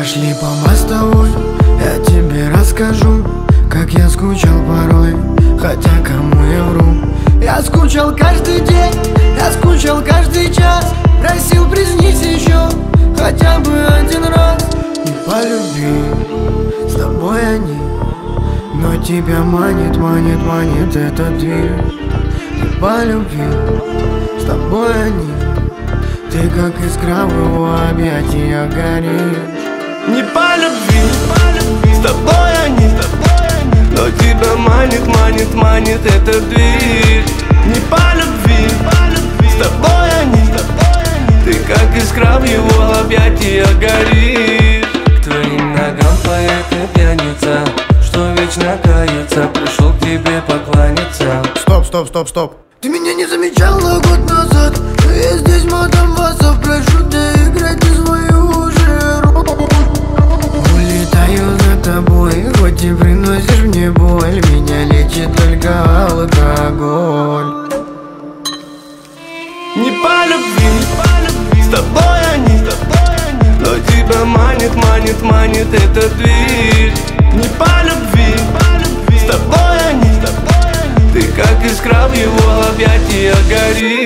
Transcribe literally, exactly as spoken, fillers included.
Пошли по мостовой, я тебе расскажу, как я скучал порой, хотя кому я вру. Я скучал каждый день, я скучал каждый час, просил приснись еще хотя бы один раз. Не полюби, с тобой они, но тебя манит, манит, манит эта дверь. Не полюби, с тобой они, ты как искра в его объятиях горишь. Не по любви, с тобой они, но тебя манит, манит, манит эта дверь. Не по любви, с тобой они, ты как искра в его объятиях горишь. К твоим ногам поет и пьяница, что вечно кается, пришел к тебе покланяться. Стоп, стоп, стоп, стоп. Ты меня не замечала год назад, но я здесь матом васов, прошу доиграть из свою же роль. Улетаю за тобой, хоть и приносишь мне боль, меня лечит только алкоголь. Не по любви, с тобой они, но тебя манит, манит, манит эта дверь. Не по любви, с тобой они, ты как искра в его объятиях горишь.